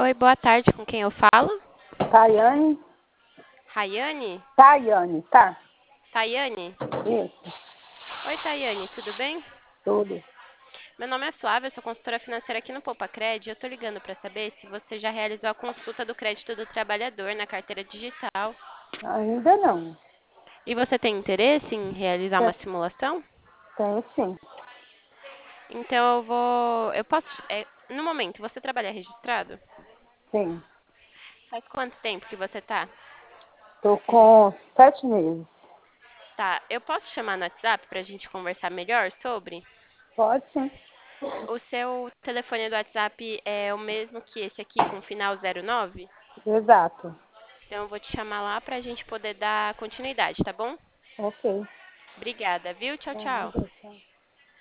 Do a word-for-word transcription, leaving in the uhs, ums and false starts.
Oi, boa tarde. Com quem eu falo? Tayane? Rayane? Tayane, tá? Tayane? Isso, Oi, Tayane, tudo bem? tudo. Meu nome é Flávia, eu sou consultora financeira aqui no Poupa-Cred. Eu estou ligando para saber se você já realizou a consulta do crédito do trabalhador na carteira digital. Ainda não. E você tem interesse em realizar uma Te- simulação? Tenho sim. Então eu vou. Eu posso. é, no momento, você trabalha registrado? Sim. Faz quanto tempo que você está Tô com registrado? sete meses. Tá, eu posso chamar no WhatsApp para a gente conversar melhor sobre? Pode sim. O seu telefone do WhatsApp é o mesmo que esse aqui, com final zero nove? Exato. Então eu vou te chamar lá para a gente poder dar continuidade, tá bom? Ok. Obrigada, viu? Tchau, Tá, tchau. deixa.